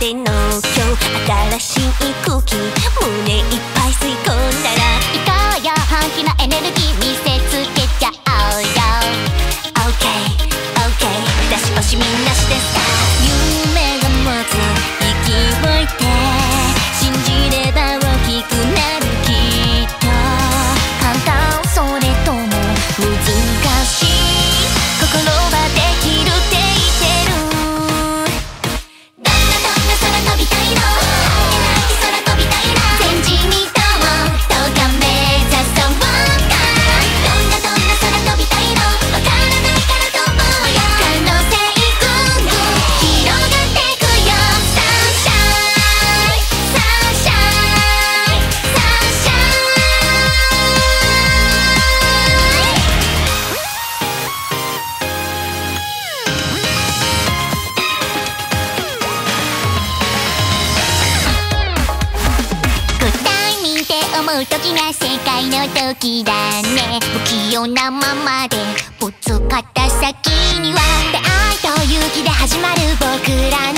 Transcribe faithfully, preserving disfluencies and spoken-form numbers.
ての今日新しい空気胸いっぱい吸い込んだら行こうよ本気のエネルギー見せつけちゃおうよオーケー オーケー 出し惜しみなしですか夢が持つ息をいて信じれば大きくなるきっと簡単それとも難しい心はできるって言ってるどんなどんな空飛びたいの果てなき空飛びたいな前人未到どうか目指そうかどんなどんな空飛びたいのわからないから飛ぼうよ可能性ぐんぐん広がってくよサンシャインサンシャインサンシャイングッタイミンって思う時が正解の時だね不器用なままでぶつかった先には出会いと勇気で始まる僕ら